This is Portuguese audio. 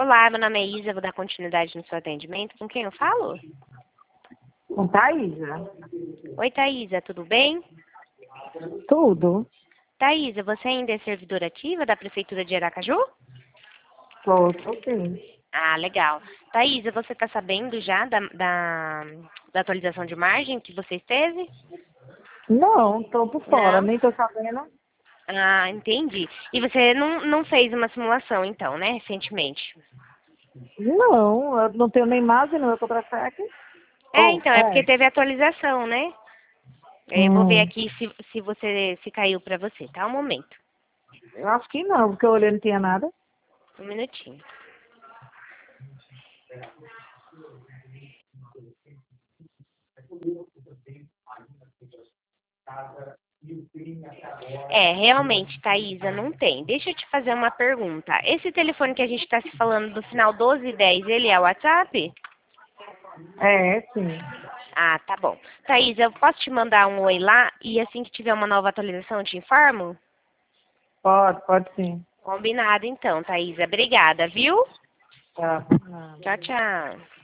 Olá, meu nome é Isa, vou dar continuidade no seu atendimento. Com quem eu falo? Com Thaísa. Oi, Thaísa, tudo bem? Tudo. Thaísa, você ainda é servidora ativa da Prefeitura de Aracaju? Tô sim. Ah, legal. Thaísa, você está sabendo já da atualização de margem que você teve? Não, tô por fora, Não? nem tô sabendo. Ah, entendi. E você não fez uma simulação, então, né, recentemente? Não, eu não tenho nem margem no meu contra-cheque. Então, é porque É. teve atualização, né? Eu vou ver Hum, aqui se caiu para você, tá? Um momento. eu acho que não, porque eu olhei e não tinha nada. Um minutinho. Realmente, Thaísa, não tem. Deixa eu te fazer uma pergunta. Esse telefone que a gente está se falando do final 1210, ele é o WhatsApp? É, sim. Ah, tá bom. Thaísa, eu posso te mandar um oi lá e assim que tiver uma nova atualização eu te informo? Pode sim. Combinado então, Thaísa. Obrigada, viu? Tá. Tchau, tchau.